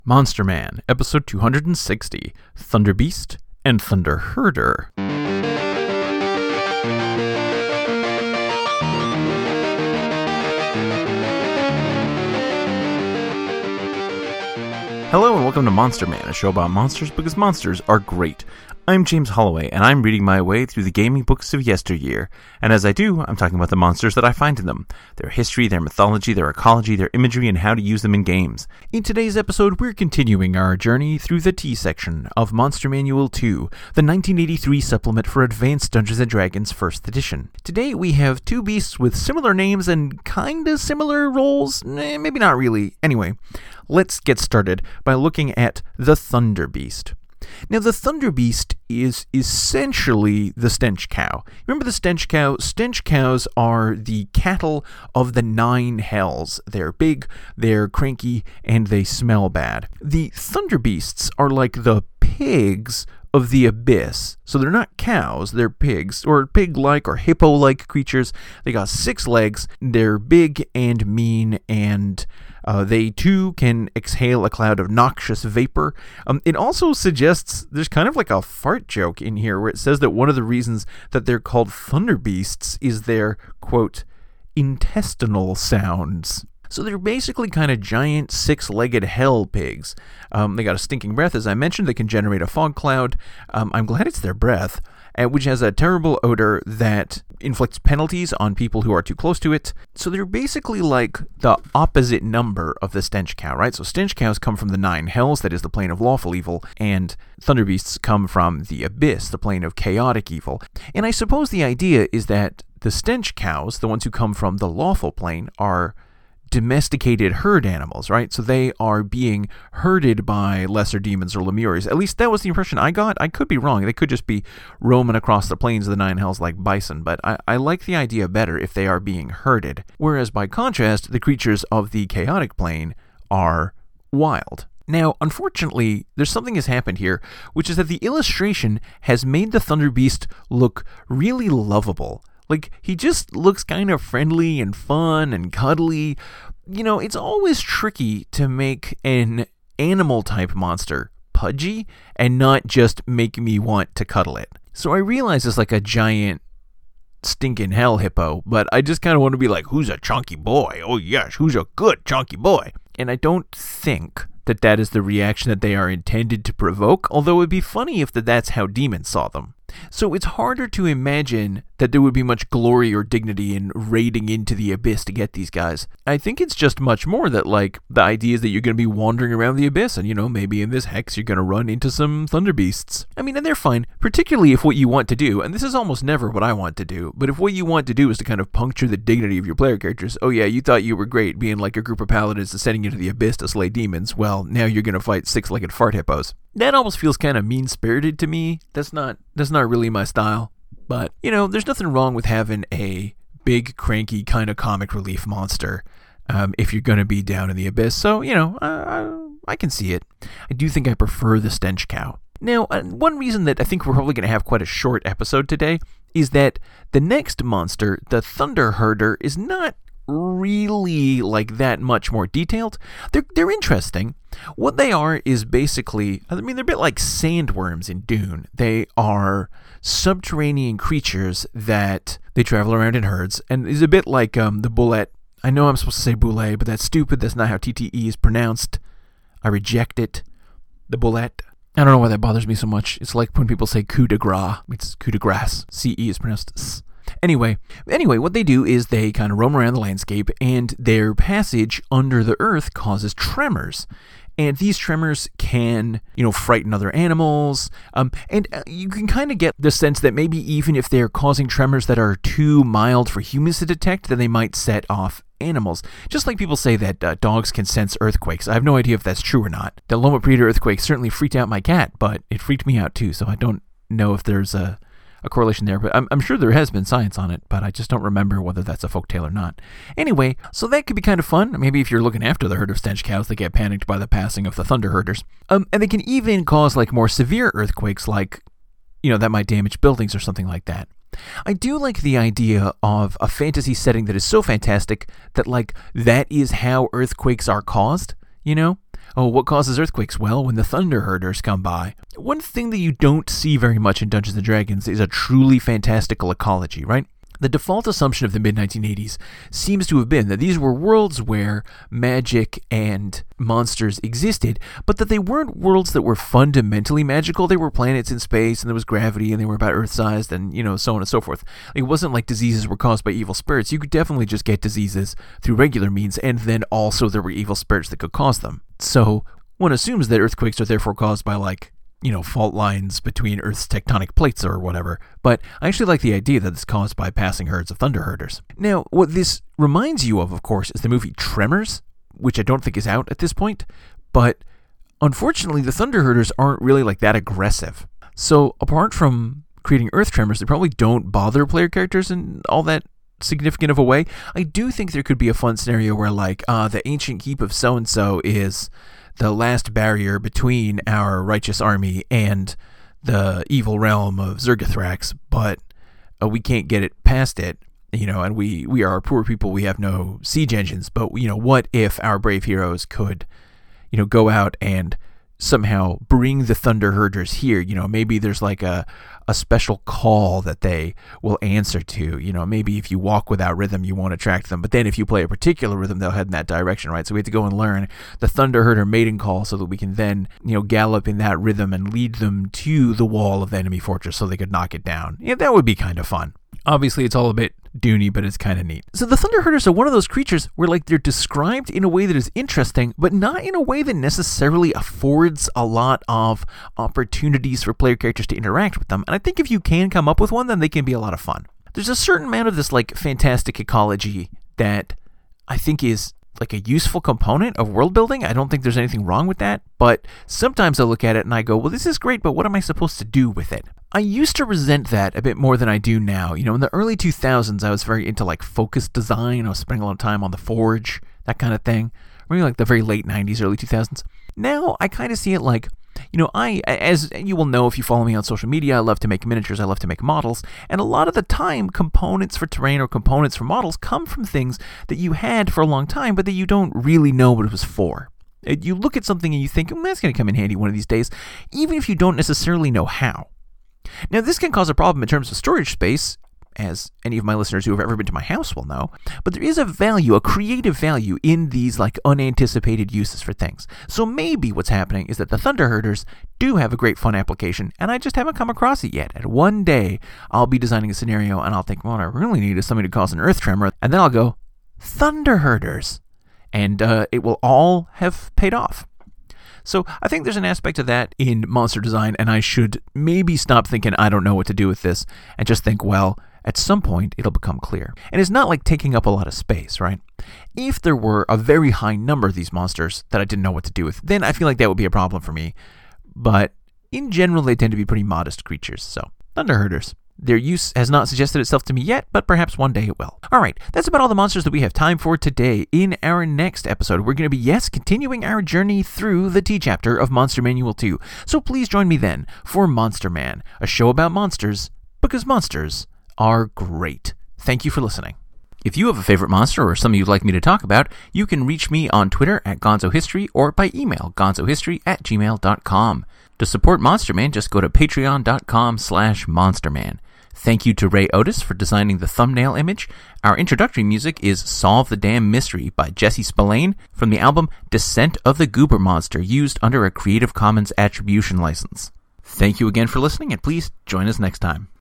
Monster Man, Episode 260, Thunder Beast and Thunder Herder. Hello and welcome to Monster Man, a show about monsters because monsters are great. I'm James Holloway, and I'm reading my way through the gaming books of yesteryear. And as I do, I'm talking about the monsters that I find in them, their history, their mythology, their ecology, their imagery, and how to use them in games. In today's episode, we're continuing our journey through the T section of Monster Manual 2, the 1983 supplement for Advanced Dungeons & Dragons 1st edition. Today, we have two beasts with similar names and kinda similar roles. Maybe not really. Anyway, let's get started by looking at the Thunder Beast. Now, the Thunder Beast is essentially the stench cow. Remember the stench cow? Stench cows are the cattle of the 9 hells. They're big, they're cranky, and they smell bad. The Thunder Beasts are like the pigs of the abyss. So they're not cows, they're pigs, or pig-like or hippo-like creatures. They got 6 legs, they're big and mean, and they too can exhale a cloud of noxious vapor. It also suggests there's kind of like a fart joke in here where it says that one of the reasons that they're called Thunder Beasts is their, quote, intestinal sounds. So they're basically kind of giant 6-legged hell pigs. They got a stinking breath, as I mentioned. They can generate a fog cloud. I'm glad it's their breath, which has a terrible odor that inflicts penalties on people who are too close to it. So they're basically like the opposite number of the stench cow, right? So stench cows come from the 9 hells, that is the plane of lawful evil, and thunder beasts come from the abyss, the plane of chaotic evil. And I suppose the idea is that the stench cows, the ones who come from the lawful plane, are domesticated herd animals, right? So they are being herded by lesser demons or lemures. At least that was the impression I got. I could be wrong. They could just be roaming across the plains of the 9 hells like bison, but I like the idea better if they are being herded. Whereas by contrast, the creatures of the chaotic plane are wild. Now, unfortunately, there's something has happened here, which is that the illustration has made the Thunder Beast look really lovable. Like, he just looks kind of friendly and fun and cuddly. You know, it's always tricky to make an animal-type monster pudgy and not just make me want to cuddle it. So I realize it's like a giant stinking hell hippo, but I just kind of want to be like, who's a chunky boy? Oh yes, who's a good chunky boy? And I don't think that is the reaction that they are intended to provoke, although it would be funny if that's how demons saw them. So it's harder to imagine that there would be much glory or dignity in raiding into the abyss to get these guys. I think it's just much more that, like, the idea is that you're going to be wandering around the abyss and, you know, maybe in this hex you're going to run into some thunder beasts. I mean, and they're fine, particularly if what you want to do, and this is almost never what I want to do, but if what you want to do is to kind of puncture the dignity of your player characters, oh yeah, you thought you were great being like a group of paladins descending into the abyss to slay demons, well, now you're going to fight 6-legged fart hippos. That almost feels kind of mean-spirited to me. That's not really my style. But, you know, there's nothing wrong with having a big, cranky, kind of comic relief monster if you're going to be down in the abyss. So, you know, I can see it. I do think I prefer the stench cow. Now, one reason that I think we're probably going to have quite a short episode today is that the next monster, the Thunder Herder, is not really like that much more detailed. They're interesting. What they are is basically, I mean, they're a bit like sandworms in Dune. They are subterranean creatures that they travel around in herds, and is a bit like the bullet. I know I'm supposed to say boulet, but that's stupid. That's not how TTE is pronounced. I reject it. The bullet. I don't know why that bothers me so much. It's like when people say coup de grace. It's coup de grace. CE is pronounced S. Anyway, what they do is they kind of roam around the landscape, and their passage under the earth causes tremors. And these tremors can, you know, frighten other animals. And you can kind of get the sense that maybe even if they're causing tremors that are too mild for humans to detect, then they might set off animals. Just like people say that dogs can sense earthquakes. I have no idea if that's true or not. The Loma Prieta earthquake certainly freaked out my cat, but it freaked me out too, so I don't know if there's a correlation there, but I'm sure there has been science on it, but I just don't remember whether that's a folktale or not. Anyway, so that could be kind of fun. Maybe if you're looking after the herd of stench cows, they get panicked by the passing of the thunder herders. And they can even cause like more severe earthquakes, like, you know, that might damage buildings or something like that. I do like the idea of a fantasy setting that is so fantastic that, like, that is how earthquakes are caused, you know? Oh, what causes earthquakes? Well, when the thunder herders come by. One thing that you don't see very much in Dungeons & Dragons is a truly fantastical ecology, right? The default assumption of the mid-1980s seems to have been that these were worlds where magic and monsters existed, but that they weren't worlds that were fundamentally magical. They were planets in space, and there was gravity, and they were about Earth-sized, and, so on and so forth. It wasn't like diseases were caused by evil spirits. You could definitely just get diseases through regular means, and then also there were evil spirits that could cause them. So one assumes that earthquakes are therefore caused by, fault lines between Earth's tectonic plates or whatever, but I actually like the idea that it's caused by passing herds of thunder herders. Now, what this reminds you of course, is the movie Tremors, which I don't think is out at this point, but unfortunately, the thunder herders aren't really that aggressive. So, apart from creating Earth tremors, they probably don't bother player characters in all that significant of a way. I do think there could be a fun scenario where, the ancient keep of so-and-so is the last barrier between our righteous army and the evil realm of Zergothrax, but we can't get it past it, and we are poor people, we have no siege engines, but, what if our brave heroes could, go out and somehow bring the thunder herders here? Maybe there's a special call that they will answer to. Maybe if you walk without rhythm, you won't attract them, but then if you play a particular rhythm, they'll head in that direction, right? So we have to go and learn the thunder herder mating call so that we can then, gallop in that rhythm and lead them to the wall of the enemy fortress so they could knock it down. Yeah, that would be kind of fun. Obviously, it's all a bit Doony, but it's kind of neat. So the thunder herders are one of those creatures where they're described in a way that is interesting, but not in a way that necessarily affords a lot of opportunities for player characters to interact with them. And I think if you can come up with one, then they can be a lot of fun. There's a certain amount of this fantastic ecology that I think is a useful component of world building. I don't think there's anything wrong with that, but sometimes I look at it and I go, well, this is great, but what am I supposed to do with it? I used to resent that a bit more than I do now. In the early 2000s, I was very into focus design. I was spending a lot of time on the Forge, that kind of thing. Really the very late 90s, early 2000s. Now, I kind of see it as you will know if you follow me on social media, I love to make miniatures, I love to make models, and a lot of the time, components for terrain or components for models come from things that you had for a long time, but that you don't really know what it was for. You look at something and you think, that's going to come in handy one of these days, even if you don't necessarily know how. Now, this can cause a problem in terms of storage space, as any of my listeners who have ever been to my house will know, but there is a creative value in these unanticipated uses for things. So maybe what's happening is that the thunder herders do have a great fun application, and I just haven't come across it yet. And one day, I'll be designing a scenario, and I'll think, what I really need is something to cause an earth tremor, and then I'll go, thunder herders, and it will all have paid off. So I think there's an aspect of that in monster design, and I should maybe stop thinking I don't know what to do with this, and just think, well, at some point, it'll become clear. And it's not like taking up a lot of space, right? If there were a very high number of these monsters that I didn't know what to do with, then I feel like that would be a problem for me. But in general, they tend to be pretty modest creatures, so thunder herders. Their use has not suggested itself to me yet, but perhaps one day it will. Alright, that's about all the monsters that we have time for today. In our next episode, we're going to be, continuing our journey through the T chapter of Monster Manual 2. So please join me then for Monster Man, a show about monsters, because monsters are great. Thank you for listening. If you have a favorite monster or something you'd like me to talk about, you can reach me on Twitter at GonzoHistory or by email gonzohistory@gmail.com. To support Monster Man, just go to patreon.com/monsterman. Thank you to Ray Otis for designing the thumbnail image. Our introductory music is Solve the Damn Mystery by Jesse Spillane from the album Descent of the Goober Monster, used under a Creative Commons Attribution license. Thank you again for listening, and please join us next time.